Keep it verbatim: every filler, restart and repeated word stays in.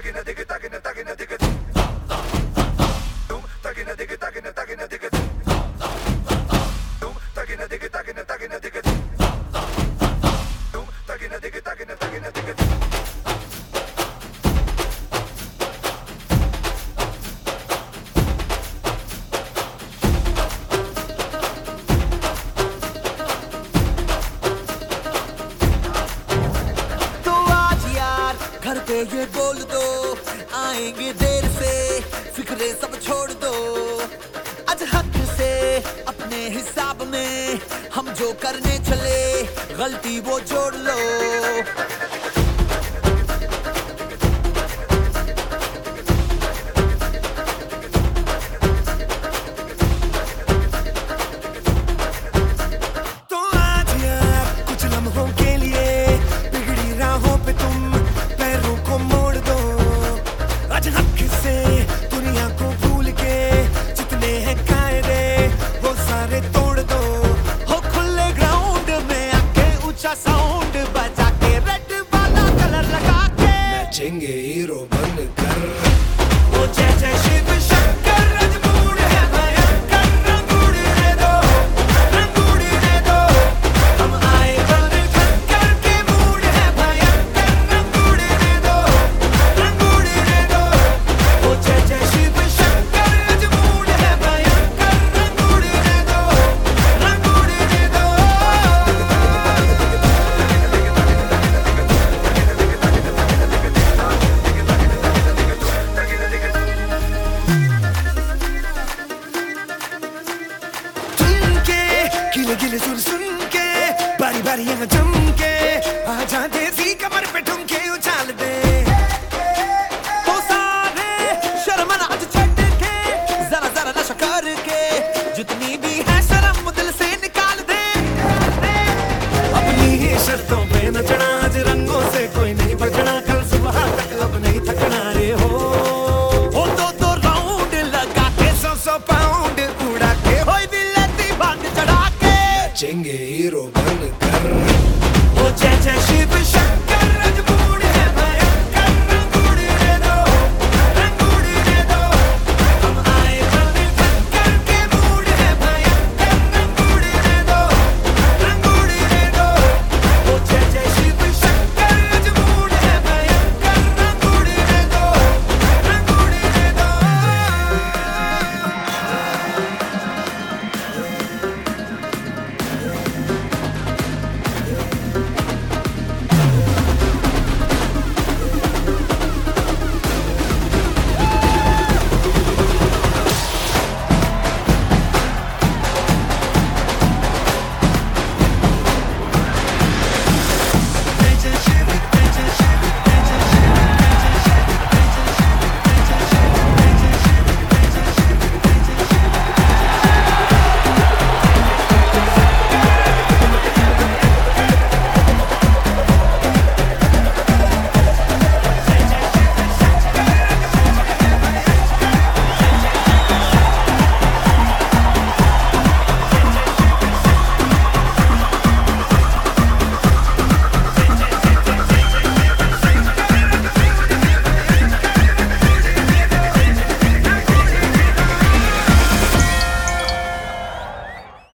घर पे ये बोल दो आएंगे देर से, फिक्रे सब छोड़ दो। आज हक से अपने हिसाब में हम जो करने चले, गलती वो जोड़ लो। तो आज यार कुछ लम्हों के लिए बिगड़ी राहों पे तुम आज हक से दुनिया को भूल के जितने हैं कायदे वो सारे तोड़ दो। हो खुले ग्राउंड में आके ऊंचा साउंड बजा के रेड वाला कलर लगा के नाचेंगे